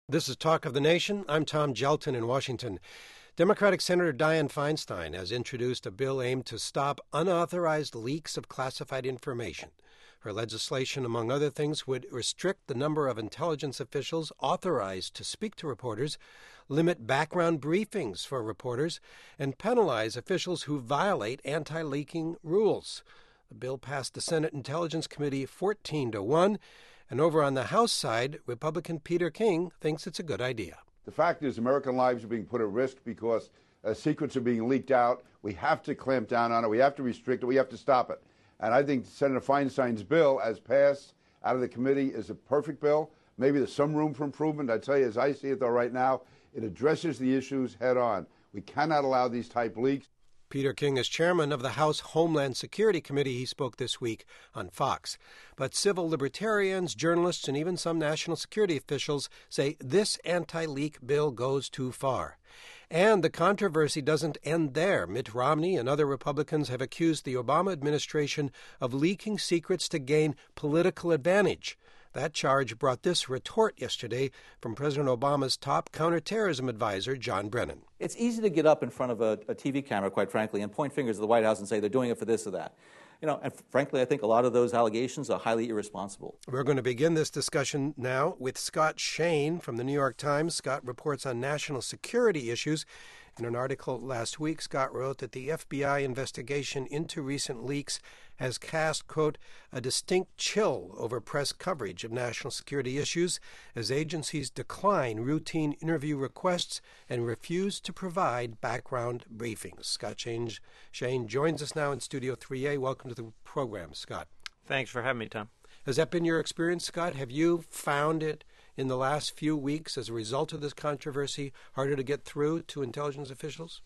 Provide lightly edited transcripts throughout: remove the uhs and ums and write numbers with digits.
This is Talk of the Nation. I'm Tom Gelton in Washington. Democratic Senator Dianne Feinstein has introduced a bill aimed to stop unauthorized leaks of classified information. Her legislation, among other things, would restrict the number of intelligence officials authorized to speak to reporters, limit background briefings for reporters, and penalize officials who violate anti-leaking rules. The bill passed the Senate Intelligence Committee 14-1. And over on the House side, Republican Peter King thinks it's a good idea. The fact is American lives are being put at risk because secrets are being leaked out. We have to clamp down on it. We have to restrict it. We have to stop it. And I think Senator Feinstein's bill, as passed out of the committee, is a perfect bill. Maybe there's some room for improvement. I tell you, as I see it, though, right now, it addresses the issues head on. We cannot allow these type leaks. Peter King is chairman of the House Homeland Security Committee. He spoke this week on Fox. But civil libertarians, journalists, and even some national security officials say this anti-leak bill goes too far. And the controversy doesn't end there. Mitt Romney and other Republicans have accused the Obama administration of leaking secrets to gain political advantage. That charge brought this retort yesterday from President Obama's top counterterrorism advisor, John Brennan. It's easy to get up in front of a TV camera, quite frankly, and point fingers at the White House and say they're doing it for this or that. And frankly, I think a lot of those allegations are highly irresponsible. We're going to begin this discussion now with Scott Shane from the New York Times. Scott reports on national security issues. In an article last week, Scott wrote that the FBI investigation into recent leaks has cast, quote, a distinct chill over press coverage of national security issues as agencies decline routine interview requests and refuse to provide background briefings. Scott Shane joins us now in Studio 3A. Welcome to the program, Scott. Thanks for having me, Tom. Has that been your experience, Scott? Have you found it in the last few weeks as a result of this controversy harder to get through to intelligence officials?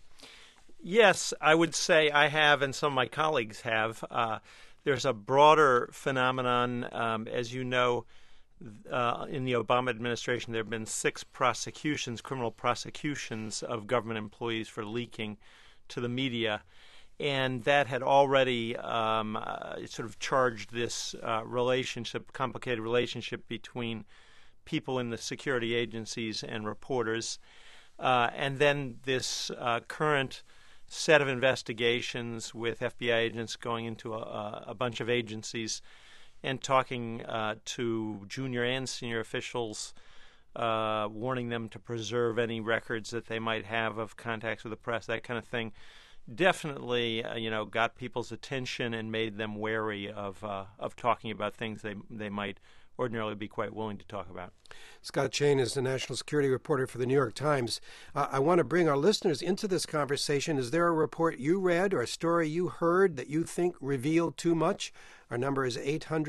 Yes, I would say I have, and some of my colleagues have. There's a broader phenomenon. As you know, in the Obama administration, there have been 6 prosecutions, criminal prosecutions of government employees for leaking to the media. And that had already sort of charged this complicated relationship between people in the security agencies and reporters. And then this current set of investigations with FBI agents going into a bunch of agencies and talking to junior and senior officials, warning them to preserve any records that they might have of contacts with the press, that kind of thing, definitely got people's attention and made them wary of talking about things they might ordinarily be quite willing to talk about. Scott Shane is the national security reporter for the New York Times. I want to bring our listeners into this conversation. Is there a report you read or a story you heard that you think revealed too much? Our number is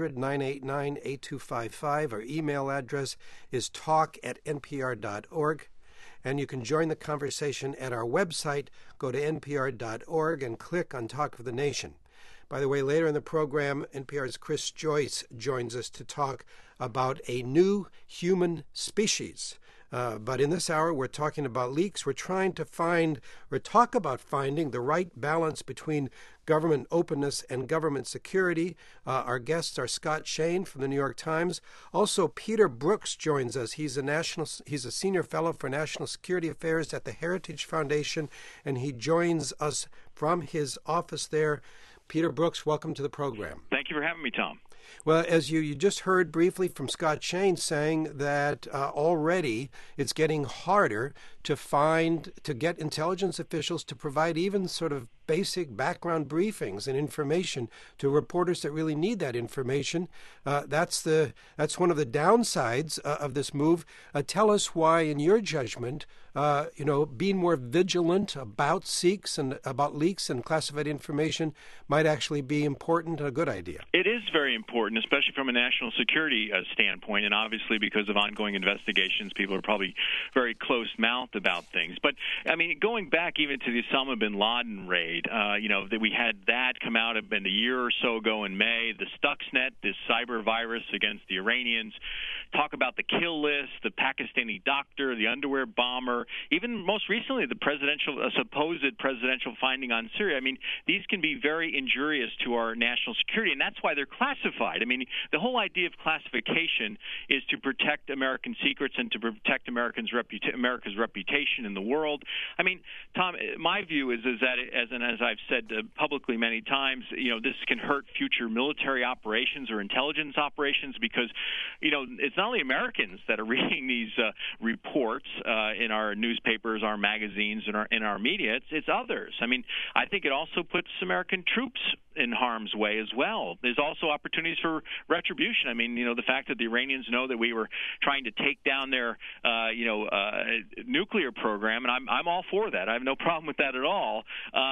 800-989-8255. Our email address is talk@npr.org. And you can join the conversation at our website. Go to npr.org and click on Talk of the Nation. By the way, later in the program, NPR's Chris Joyce joins us to talk about a new human species. But in this hour, we're talking about leaks. We're trying to talk about finding the right balance between government openness and government security. Our guests are Scott Shane from the New York Times. Also, Peter Brooks joins us. He's a senior fellow for national security affairs at the Heritage Foundation, and he joins us from his office there. Peter Brooks, welcome to the program. Thank you for having me, Tom. Well, as you just heard briefly from Scott Shane saying that already it's getting harder to get intelligence officials to provide even sort of basic background briefings and information to reporters that really need that information. That's one of the downsides of this move. Tell us why, in your judgment, being more vigilant about leaks and classified information might actually be important and a good idea. It is very important, especially from a national security standpoint, and obviously because of ongoing investigations, people are probably very close-mouthed about things. But, I mean, going back even to the Osama bin Laden raid, made. That we had that come out a year or so ago in May. The Stuxnet, this cyber virus against the Iranians. Talk about the kill list, the Pakistani doctor, the underwear bomber, even most recently the supposed presidential finding on Syria. I mean, these can be very injurious to our national security, and that's why they're classified. I mean, the whole idea of classification is to protect American secrets and to protect America's reputation in the world. I mean, Tom, my view is that, as I've said publicly many times, this can hurt future military operations or intelligence operations because, it's not only Americans that are reading these reports in our newspapers, our magazines, and in our media. It's others. I mean, I think it also puts American troops in harm's way as well. There's also opportunities for retribution. I mean, the fact that the Iranians know that we were trying to take down their, nuclear program, and I'm all for that. I have no problem with that at all.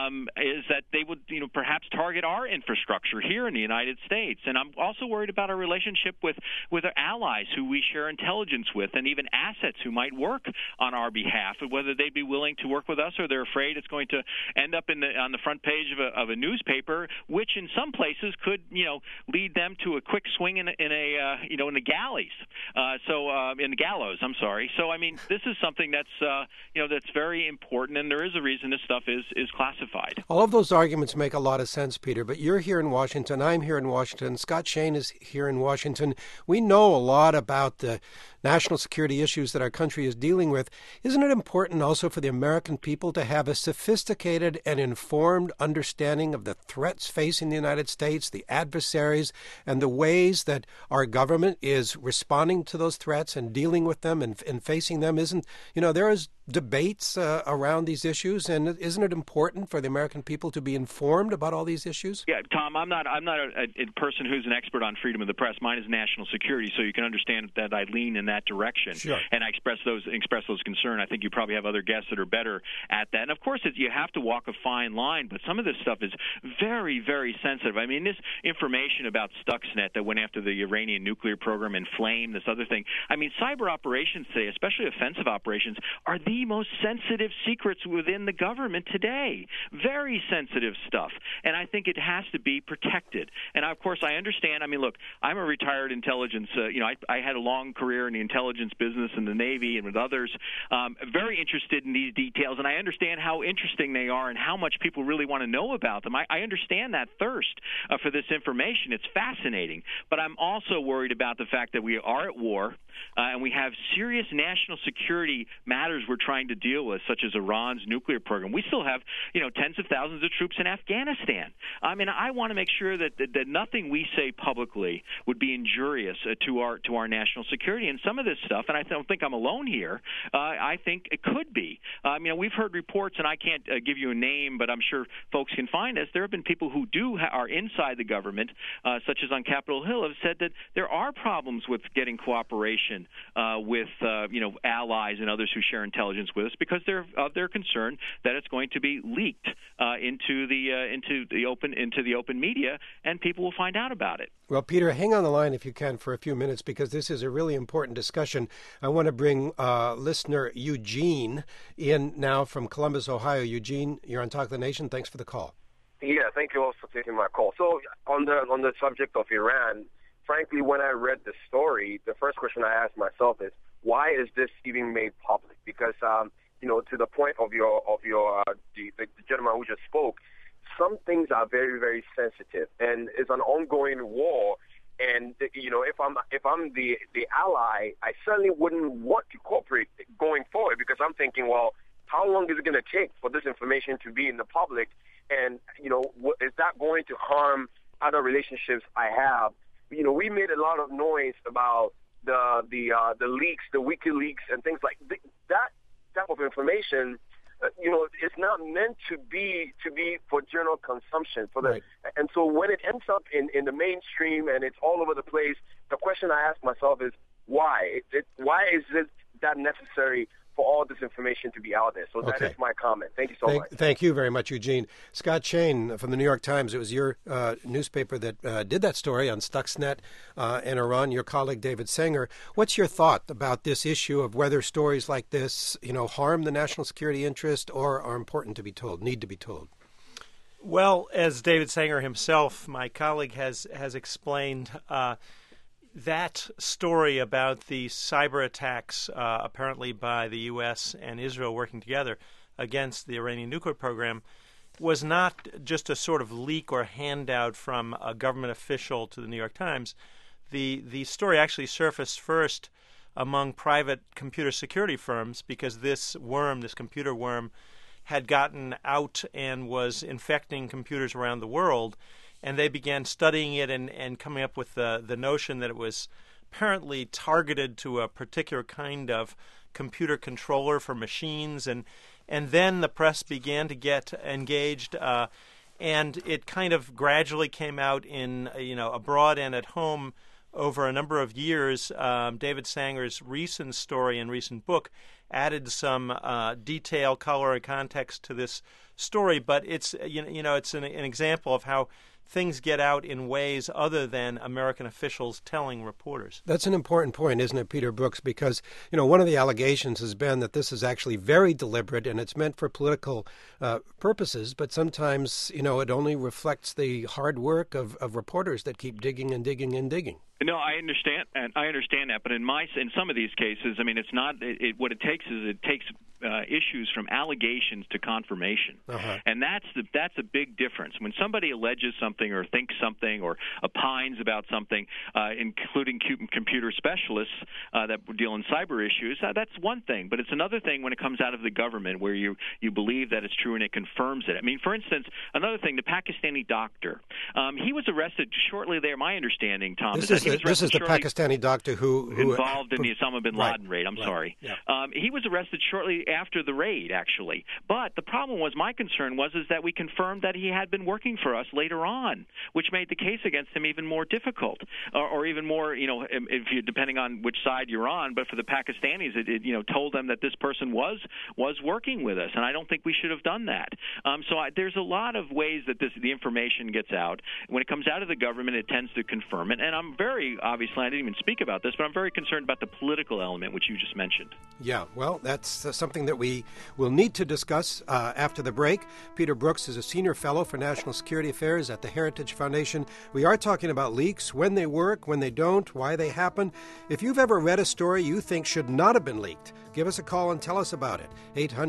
Is that they would, perhaps target our infrastructure here in the United States. And I'm also worried about our relationship with our allies who we share intelligence with, and even assets who might work on our behalf, and whether they'd be willing to work with us or they're afraid it's going to end up on the front page of a newspaper, which in some places could, lead them to a quick swing in the galleys. In the gallows, I'm sorry. So I mean, this is something that's that's very important, and there is a reason this stuff is classified. All of those arguments make a lot of sense, Peter, but you're here in Washington, I'm here in Washington, Scott Shane is here in Washington. We know a lot about the national security issues that our country is dealing with. Isn't it important also for the American people to have a sophisticated and informed understanding of the threats facing the United States, the adversaries, and the ways that our government is responding to those threats and dealing with them and facing them? There is debates around these issues, and isn't it important for the American people to be informed about all these issues? Yeah, Tom, I'm not a person who's an expert on freedom of the press. Mine is national security, so you can understand that I lean in that direction. Sure. And I express those concerns. I think you probably have other guests that are better at that. And of course, you have to walk a fine line, but some of this stuff is very, very sensitive. I mean, this information about Stuxnet that went after the Iranian nuclear program and Flame, this other thing. I mean, cyber operations today, especially offensive operations, are the most sensitive secrets within the government today. Very sensitive stuff. And I think it has to be protected. And of course, I understand. I mean, look, I'm a retired intelligence. I had a long career in the intelligence business in the Navy and with others. Very interested in these details, and I understand how interesting they are and how much people really want to know about them. I understand that thirst for this information. It's fascinating. But I'm also worried about the fact that we are at war, and we have serious national security matters we're trying to deal with, such as Iran's nuclear program. We still have, tens of thousands of troops in Afghanistan. I mean, I want to make sure that nothing we say publicly would be injurious to our national security. And some of this stuff, and I don't think I'm alone here, I think it could be. We've heard reports, and I can't give you a name, but I'm sure folks can find us. There have been people who are inside the government, such as on Capitol Hill, have said that there are problems with getting cooperation with allies and others who share intelligence with us because they're concerned that it's going to be leaked into the open media, and people will find out about it. Well, Peter, hang on the line if you can for a few minutes, because this is a really important discussion. I want to bring listener Eugene in now from Columbus, Ohio. Eugene, you're on Talk of the Nation. Thanks for the call. Yeah, thank you all for taking my call. So on the subject of Iran, frankly, when I read the story, the first question I asked myself is, why is this even made public? Because to the point of the gentleman who just spoke, some things are very, very sensitive, and it's an ongoing war. And if I'm the ally, I certainly wouldn't want to cooperate going forward, because I'm thinking, well, how long is it going to take for this information to be in the public? And is that going to harm other relationships I have? We made a lot of noise about the leaks, the WikiLeaks, and things like that type of information. It's not meant to be for general consumption. Right. And so when it ends up in the mainstream and it's all over the place, the question I ask myself is, why? Why is it that necessary for all this information to be out there? So that is my comment. Thank you so much. Thank you very much, Eugene. Scott Shane from the New York Times. It was your newspaper that did that story on Stuxnet and Iran, your colleague David Sanger. What's your thought about this issue of whether stories like this, harm the national security interest or are important to be told, need to be told? Well, as David Sanger himself, my colleague, has explained, that story about the cyber attacks apparently by the U.S. and Israel working together against the Iranian nuclear program was not just a sort of leak or handout from a government official to the New York Times. The story actually surfaced first among private computer security firms because this computer worm, had gotten out and was infecting computers around the world, and they began studying it and coming up with the notion that it was apparently targeted to a particular kind of computer controller for machines, and then the press began to get engaged, and it kind of gradually came out in abroad and at home over a number of years. David Sanger's recent story and recent book added some detail, color, and context to this story, but it's it's an example of how things get out in ways other than American officials telling reporters. That's an important point, isn't it, Peter Brooks? Because, one of the allegations has been that this is actually very deliberate and it's meant for political purposes, but sometimes, it only reflects the hard work of reporters that keep digging and digging and digging. No, I understand, and I understand that. But in some of these cases, I mean, it's not. What it takes is issues from allegations to confirmation, and that's a big difference. When somebody alleges something or thinks something or opines about something, including computer specialists that deal in cyber issues, that's one thing. But it's another thing when it comes out of the government, where you believe that it's true and it confirms it. I mean, for instance, another thing: the Pakistani doctor. He was arrested shortly there. My understanding, Tom, This is the Pakistani doctor who involved in the Osama bin Laden raid. I'm sorry. Yeah. He was arrested shortly after the raid, actually. But the problem was, my concern was that we confirmed that he had been working for us later on, which made the case against him even more difficult, or even more, depending on which side you're on. But for the Pakistanis, it told them that this person was working with us, and I don't think we should have done that. There's a lot of ways that the information gets out. When it comes out of the government, it tends to confirm it, and I'm obviously, I didn't even speak about this, but I'm very concerned about the political element, which you just mentioned. Yeah, well, that's something that we will need to discuss after the break. Peter Brooks is a senior fellow for national security affairs at the Heritage Foundation. We are talking about leaks, when they work, when they don't, why they happen. If you've ever read a story you think should not have been leaked, give us a call and tell us about it.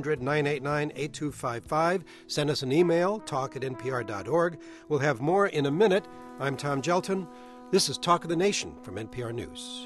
800-989-8255. Send us an email, talk@npr.org. We'll have more in a minute. I'm Tom Gelton. This is Talk of the Nation from NPR News.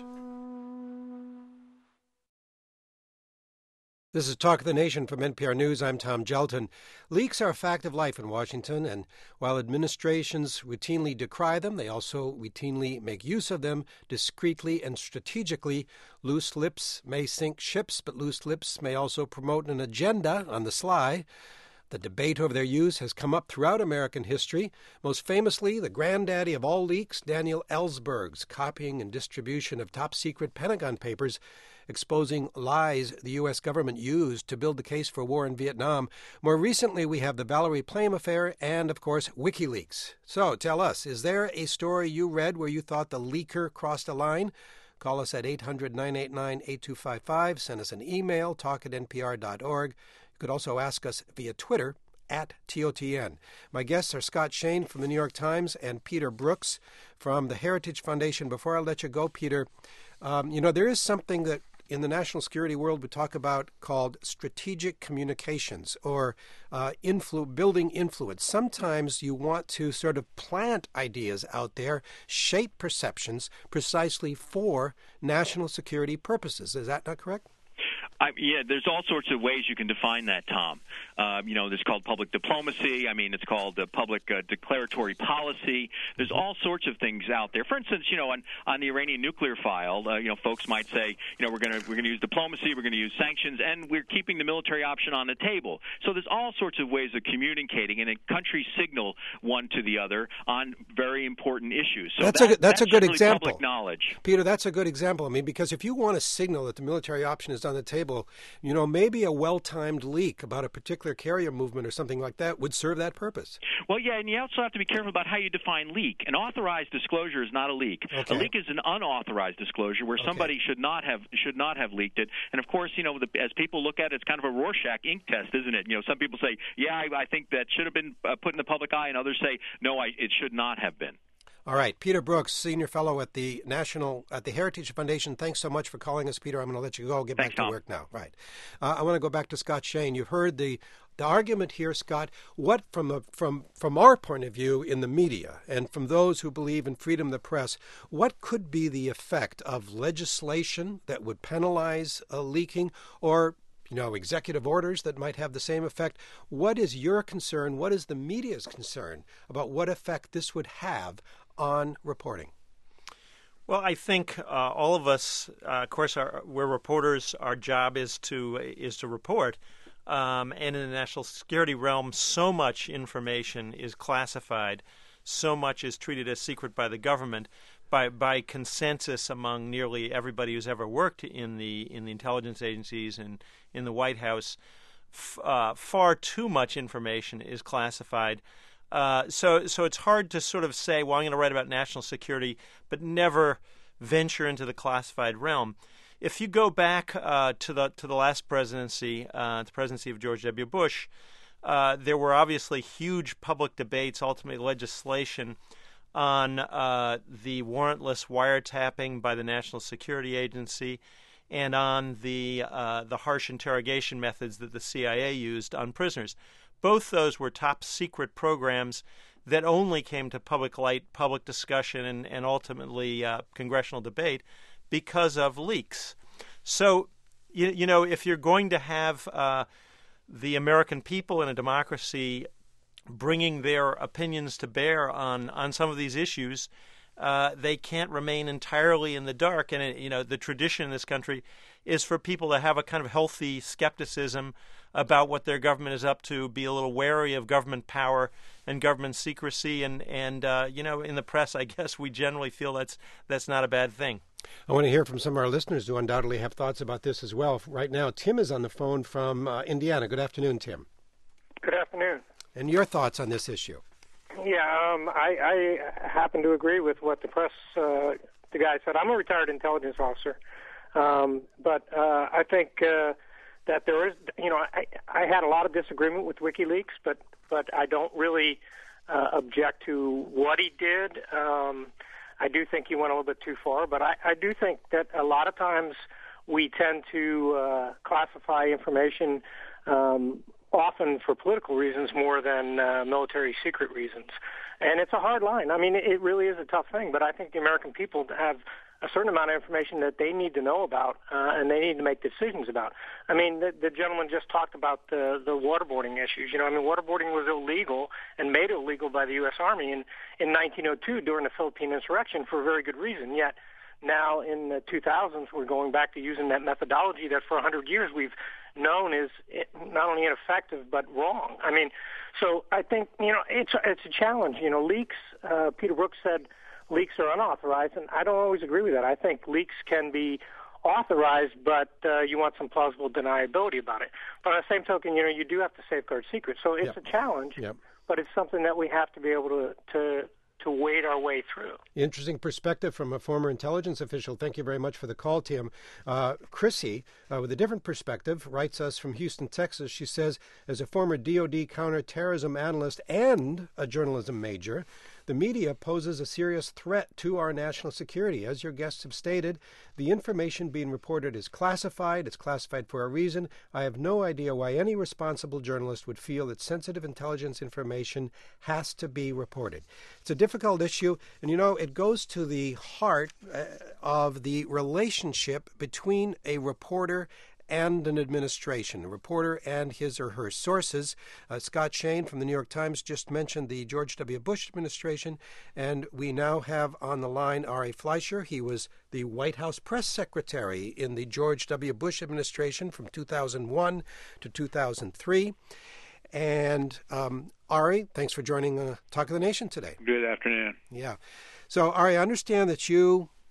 This is Talk of the Nation from NPR News. I'm Tom Gelton. Leaks are a fact of life in Washington, and while administrations routinely decry them, they also routinely make use of them discreetly and strategically. Loose lips may sink ships, but loose lips may also promote an agenda on the sly. The debate over their use has come up throughout American history. Most famously, the granddaddy of all leaks, Daniel Ellsberg's copying and distribution of top-secret Pentagon papers exposing lies the U.S. government used to build the case for war in Vietnam. More recently, we have the Valerie Plame affair and, of course, WikiLeaks. So tell us, is there a story you read where you thought the leaker crossed a line? Call us at 800-989-8255. Send us an email, talk@npr.org. You could also ask us via Twitter @TOTN. My guests are Scott Shane from the New York Times and Peter Brooks from the Heritage Foundation. Before I let you go, Peter, there is something that in the national security world we talk about called strategic communications or building influence. Sometimes you want to sort of plant ideas out there, shape perceptions precisely for national security purposes. Is that not correct? There's all sorts of ways you can define that, Tom. It's called public diplomacy. It's called public declaratory policy. There's all sorts of things out there. For instance, on the Iranian nuclear file, folks might say, we're going to use diplomacy, we're going to use sanctions, and we're keeping the military option on the table. So there's all sorts of ways of communicating, and countries signal one to the other on very important issues. So that's a good example. Public knowledge. Peter, that's a good example. Because if you want to signal that the military option is on the table, table, maybe a well-timed leak about a particular carrier movement or something like that would serve that purpose. Well, yeah, and you also have to be careful about how you define leak. An authorized disclosure is not a leak. Okay. A leak is an unauthorized disclosure where somebody should not have leaked it. And of course, as people look at it, it's kind of a Rorschach ink test, isn't it? Some people say, yeah, I think that should have been put in the public eye, and others say, no, it should not have been. All right. Peter Brooks, Senior Fellow at the Heritage Foundation. Thanks so much for calling us, Peter. I'm going to let you go. Get back to work now. Right. I want to go back to Scott Shane. You've heard the argument here, Scott. What, from our point of view in the media and from those who believe in freedom of the press, what could be the effect of legislation that would penalize leaking, or executive orders that might have the same effect? What is your concern? What is the media's concern about what effect this would have on reporting? Well, I think all of us, of course, we're reporters. Our job is to report. And in the national security realm, so much information is classified, so much is treated as secret by the government, by consensus among nearly everybody who's ever worked in the intelligence agencies and in the White House. Far too much information is classified. So it's hard to sort of say, well, I'm going to write about national security, but never venture into the classified realm. If you go back to the last presidency, the presidency of George W. Bush, there were obviously huge public debates, ultimately legislation, on the warrantless wiretapping by the National Security Agency and on the harsh interrogation methods that the CIA used on prisoners. Both those were top secret programs that only came to public light, public discussion, and ultimately congressional debate because of leaks. So, if you're going to have the American people in a democracy bringing their opinions to bear on some of these issues, they can't remain entirely in the dark. And, the tradition in this country is for people to have a kind of healthy skepticism about what their government is up to, be a little wary of government power and government secrecy. And in the press, I guess we generally feel that's not a bad thing. I want to hear from some of our listeners who undoubtedly have thoughts about this as well. Right now, Tim is on the phone from Indiana. Good afternoon, Tim. Good afternoon. And your thoughts on this issue? Yeah, I happen to agree with what the press, the guy said. I'm a retired intelligence officer, but I think that there is, I had a lot of disagreement with WikiLeaks, but I don't really object to what he did. I do think he went a little bit too far, but I do think that a lot of times we tend to classify information often for political reasons more than military secret reasons. And it's a hard line. I mean, it really is a tough thing, but I think the American people have a certain amount of information that they need to know about and they need to make decisions about. I mean, the gentleman just talked about the waterboarding issues. Waterboarding was illegal and made illegal by the U.S. Army in 1902 during the Philippine insurrection for a very good reason. Yet now in the 2000s, we're going back to using that methodology that for 100 years we've known is not only ineffective but wrong. I mean, so I think, it's a challenge. Leaks, Peter Brooks said leaks are unauthorized, and I don't always agree with that. I think leaks can be authorized, but you want some plausible deniability about it. But on the same token, you do have to safeguard secrets. So it's a challenge, but it's something that we have to be able to wade our way through. Interesting perspective from a former intelligence official. Thank you very much for the call, Tim. Chrissy, with a different perspective, writes us from Houston, Texas. She says, as a former DOD counterterrorism analyst and a journalism major, the media poses a serious threat to our national security. As your guests have stated, the information being reported is classified. It's classified for a reason. I have no idea why any responsible journalist would feel that sensitive intelligence information has to be reported. It's a difficult issue, and it goes to the heart of the relationship between a reporter and an administration, a reporter and his or her sources. Scott Shane from the New York Times just mentioned the George W. Bush administration, and we now have on the line R.A. Fleischer. He was the White House press secretary in the George W. Bush administration from 2001 to 2003. And Ari, thanks for joining Talk of the Nation today. Good afternoon. Yeah. So, Ari, I understand that you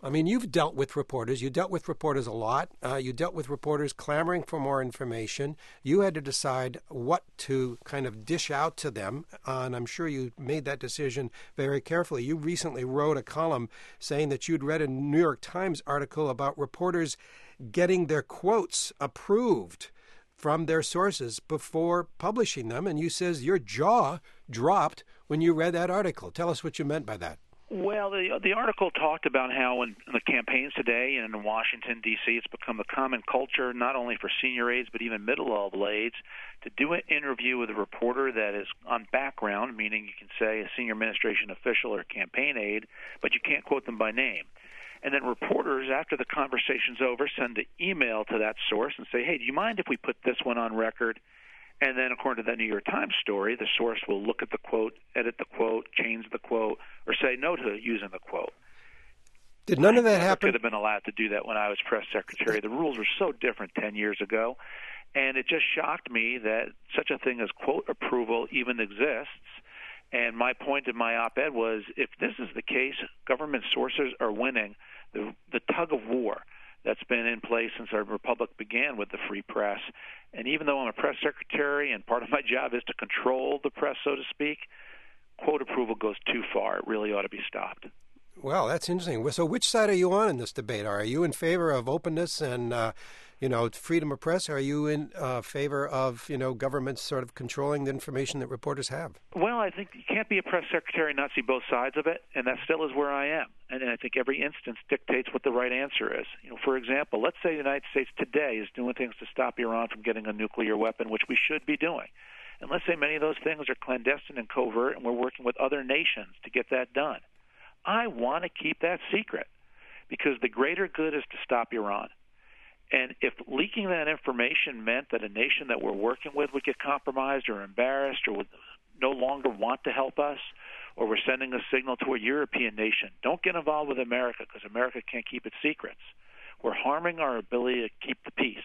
I mean, you've dealt with reporters. You dealt with reporters a lot. You dealt with reporters clamoring for more information. You had to decide what to kind of dish out to them, and I'm sure you made that decision very carefully. You recently wrote a column saying that you'd read a New York Times article about reporters getting their quotes approved from their sources before publishing them, and you says your jaw dropped when you read that article. Tell us what you meant by that. Well, the article talked about how in the campaigns today and in Washington, D.C., it's become a common culture, not only for senior aides but even middle-level aides, to do an interview with a reporter that is on background, meaning you can say a senior administration official or campaign aide, but you can't quote them by name. And then reporters, after the conversation's over, send an email to that source and say, hey, do you mind if we put this one on record? And then, according to that New York Times story, the source will look at the quote, edit the quote, change the quote, or say no to using the quote. Did none of that happen? I could have been allowed to do that when I was press secretary. The rules were so different 10 years ago, and it just shocked me that such a thing as quote approval even exists. And my point in my op-ed was, if this is the case, government sources are winning the tug of war that's been in place since our republic began with the free press. And even though I'm a press secretary and part of my job is to control the press, so to speak, quote approval goes too far. It really ought to be stopped. Well, that's interesting. So which side are you on in this debate? Are you in favor of openness and, freedom of press? Or are you in favor of, governments sort of controlling the information that reporters have? Well, I think you can't be a press secretary and not see both sides of it, and that still is where I am. And I think every instance dictates what the right answer is. For example, let's say the United States today is doing things to stop Iran from getting a nuclear weapon, which we should be doing. And let's say many of those things are clandestine and covert, and we're working with other nations to get that done. I want to keep that secret because the greater good is to stop Iran. And if leaking that information meant that a nation that we're working with would get compromised or embarrassed or would no longer want to help us, or we're sending a signal to a European nation, don't get involved with America because America can't keep its secrets, we're harming our ability to keep the peace.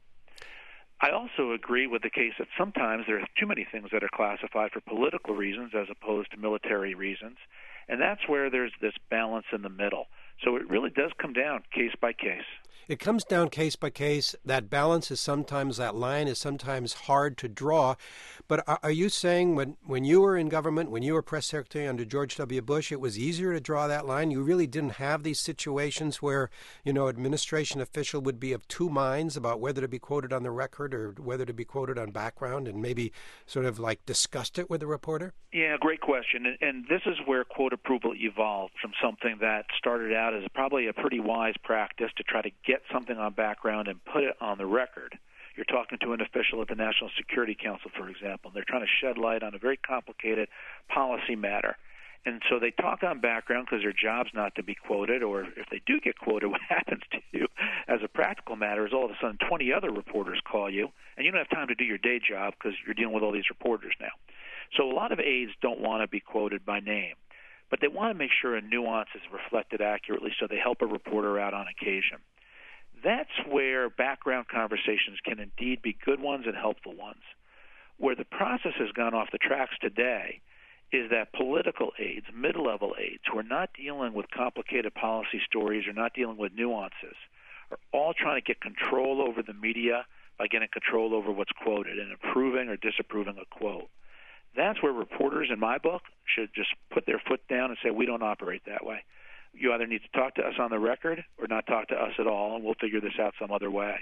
I also agree with the case that sometimes there are too many things that are classified for political reasons as opposed to military reasons, and that's where there's this balance in the middle. So it really does come down case by case. It comes down case by case. That balance is sometimes, that line is sometimes hard to draw. But are you saying when you were in government, when you were press secretary under George W. Bush, it was easier to draw that line? You really didn't have these situations where, administration official would be of two minds about whether to be quoted on the record or whether to be quoted on background and maybe sort of like discussed it with the reporter? Yeah, great question. And this is where quote approval evolved from something that started out as probably a pretty wise practice to try to get something on background and put it on the record. You're talking to an official at the National Security Council, for example, and they're trying to shed light on a very complicated policy matter. And so they talk on background because their job's not to be quoted, or if they do get quoted, what happens to you as a practical matter is all of a sudden 20 other reporters call you, and you don't have time to do your day job because you're dealing with all these reporters now. So a lot of aides don't want to be quoted by name, but they want to make sure a nuance is reflected accurately so they help a reporter out on occasion. That's where background conversations can indeed be good ones and helpful ones. Where the process has gone off the tracks today is that political aides, mid-level aides, who are not dealing with complicated policy stories or not dealing with nuances, are all trying to get control over the media by getting control over what's quoted and approving or disapproving a quote. That's where reporters, in my book, should just put their foot down and say, we don't operate that way. You either need to talk to us on the record or not talk to us at all, and we'll figure this out some other way.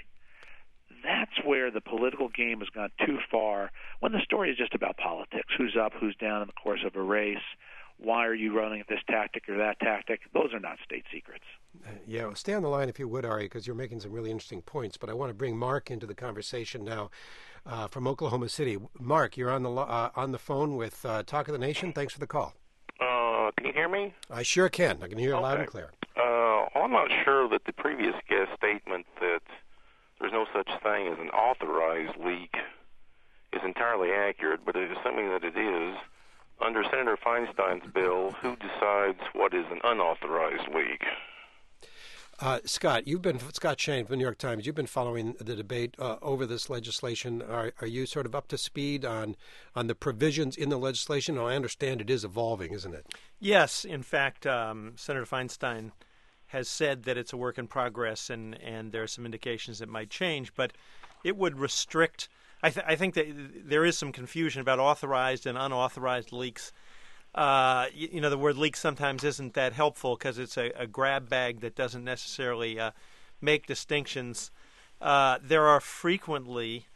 That's where the political game has gone too far when the story is just about politics. Who's up, who's down in the course of a race? Why are you running this tactic or that tactic? Those are not state secrets. Yeah, well, stay on the line if you would, Ari, because you're making some really interesting points. But I want to bring Mark into the conversation now from Oklahoma City. Mark, you're on the phone with Talk of the Nation. Thanks for the call. Can you hear me? I sure can. I can hear you loud and clear. I'm not sure that the previous guest statement that there's no such thing as an authorized leak is entirely accurate, but assuming that it is, under Senator Feinstein's bill, who decides what is an unauthorized leak? Scott Shane from the New York Times. You've been following the debate over this legislation. Are you sort of up to speed on the provisions in the legislation? I understand it is evolving, isn't it? Yes. In fact, Senator Feinstein has said that it's a work in progress, and there are some indications it might change, but it would restrict. I think that there is some confusion about authorized and unauthorized leaks. The word leak sometimes isn't that helpful because it's a grab bag that doesn't necessarily make distinctions. There are frequently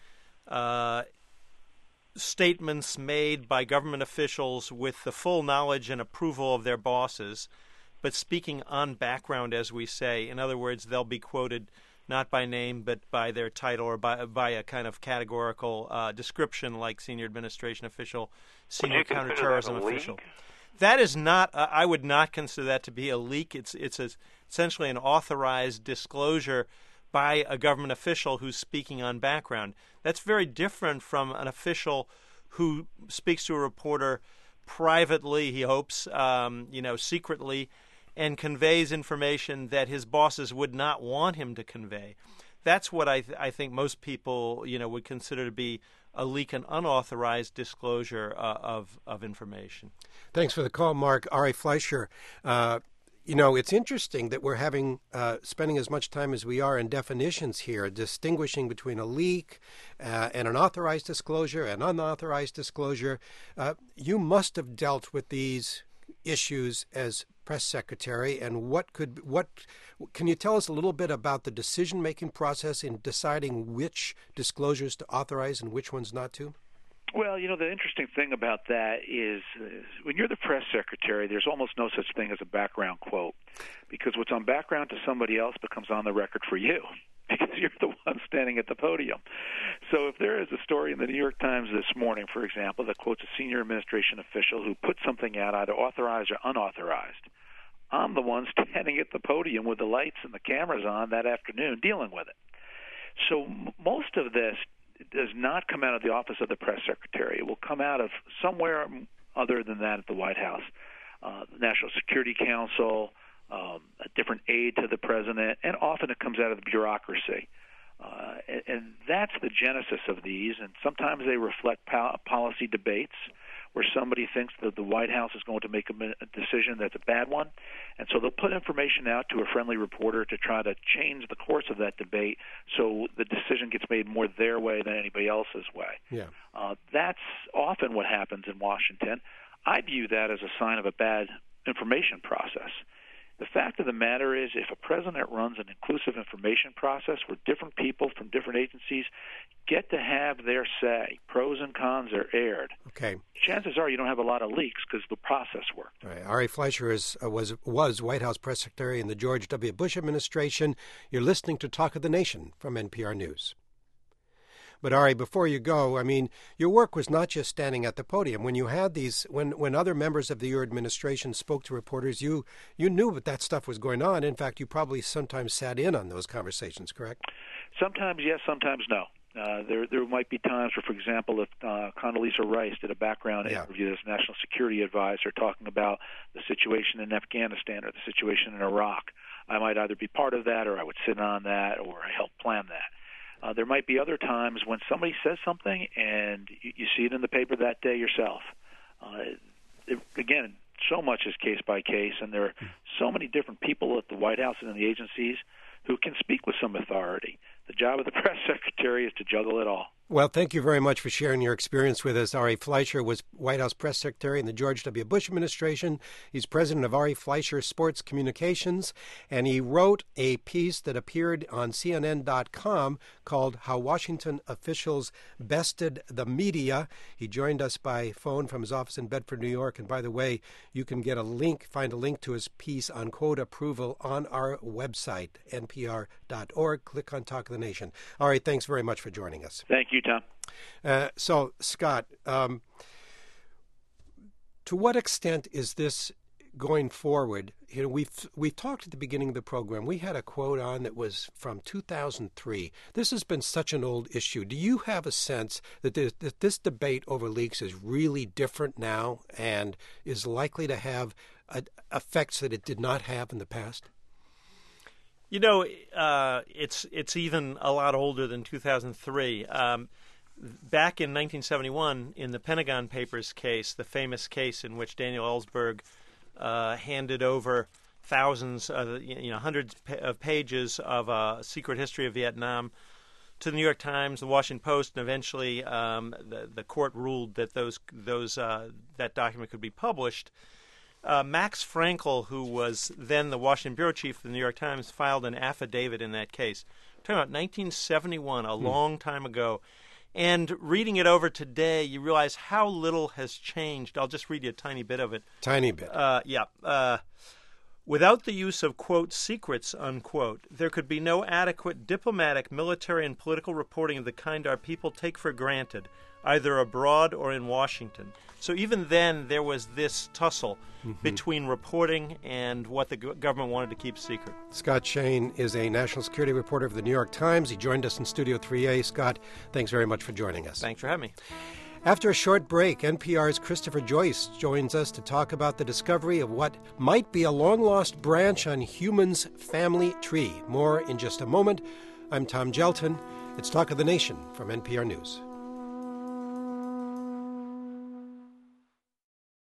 statements made by government officials with the full knowledge and approval of their bosses, but speaking on background, as we say. In other words, they'll be quoted not by name but by their title or by a kind of categorical description like senior administration official, senior counterterrorism official. That is not, I would not consider that to be a leak. It's essentially an authorized disclosure by a government official who's speaking on background. That's very different from an official who speaks to a reporter privately, he hopes, secretly, and conveys information that his bosses would not want him to convey. That's what I think most people, would consider to be a leak, an unauthorized disclosure of information. Thanks for the call, Mark. Ari Fleischer. It's interesting that we're spending as much time as we are in definitions here, distinguishing between a leak and an authorized disclosure and unauthorized disclosure. You must have dealt with these issues as press secretary, and what can you tell us a little bit about the decision-making process in deciding which disclosures to authorize and which ones not to? Well, the interesting thing about that is when you're the press secretary, there's almost no such thing as a background quote, because what's on background to somebody else becomes on the record for you, because you're the one standing at the podium. So if there is a story in the New York Times this morning, for example, that quotes a senior administration official who put something out either authorized or unauthorized, I'm the one standing at the podium with the lights and the cameras on that afternoon dealing with it. So most of this does not come out of the office of the press secretary. It will come out of somewhere other than that at the White House. The National Security Council, a different aide to the president, and often it comes out of the bureaucracy. And that's the genesis of these, and sometimes they reflect policy debates where somebody thinks that the White House is going to make a decision that's a bad one, and so they'll put information out to a friendly reporter to try to change the course of that debate so the decision gets made more their way than anybody else's way. Yeah. That's often what happens in Washington. I view that as a sign of a bad information process. The fact of the matter is, if a president runs an inclusive information process where different people from different agencies get to have their say, pros and cons are aired, okay, chances are you don't have a lot of leaks because the process worked. All right. Ari Fleischer was White House press secretary in the George W. Bush administration. You're listening to Talk of the Nation from NPR News. But Ari, before you go, your work was not just standing at the podium. When you had when other members of your administration spoke to reporters, you knew that stuff was going on. In fact, you probably sometimes sat in on those conversations, correct? Sometimes yes, sometimes no. There might be times where, for example, if Condoleezza Rice did a background interview as National Security Advisor talking about the situation in Afghanistan or the situation in Iraq, I might either be part of that or I would sit on that or I help plan that. There might be other times when somebody says something and you see it in the paper that day yourself. Again, so much is case by case, and there are so many different people at the White House and in the agencies who can speak with some authority. The job of the press secretary is to juggle it all. Well, thank you very much for sharing your experience with us. Ari Fleischer was White House press secretary in the George W. Bush administration. He's president of Ari Fleischer Sports Communications, and he wrote a piece that appeared on CNN.com called How Washington Officials Bested the Media. He joined us by phone from his office in Bedford, New York. And by the way, you can find a link to his piece on quote approval on our website, npr.org. Click on Talk of the Nation. Ari, thanks very much for joining us. Thank you, Tom. So, Scott, to what extent is this going forward? We've talked at the beginning of the program. We had a quote on that was from 2003. This has been such an old issue. Do you have a sense that this debate over leaks is really different now and is likely to have effects that it did not have in the past? It's even a lot older than 2003. Back in 1971, in the Pentagon Papers case, the famous case in which Daniel Ellsberg handed over thousands, hundreds of pages of a secret history of Vietnam to the New York Times, the Washington Post, and eventually the court ruled that that document could be published. Max Frankel, who was then the Washington bureau chief of the New York Times, filed an affidavit in that case. We're talking about 1971, a long time ago. And reading it over today, you realize how little has changed. I'll just read you a tiny bit of it. Tiny bit. Without the use of, quote, secrets, unquote, there could be no adequate diplomatic, military, and political reporting of the kind our people take for granted, either abroad or in Washington. So even then, there was this tussle between reporting and what the government wanted to keep secret. Scott Shane is a national security reporter for the New York Times. He joined us in Studio 3A. Scott, thanks very much for joining us. Thanks for having me. After a short break, NPR's Christopher Joyce joins us to talk about the discovery of what might be a long-lost branch on humans' family tree. More in just a moment. I'm Tom Gelton. It's Talk of the Nation from NPR News.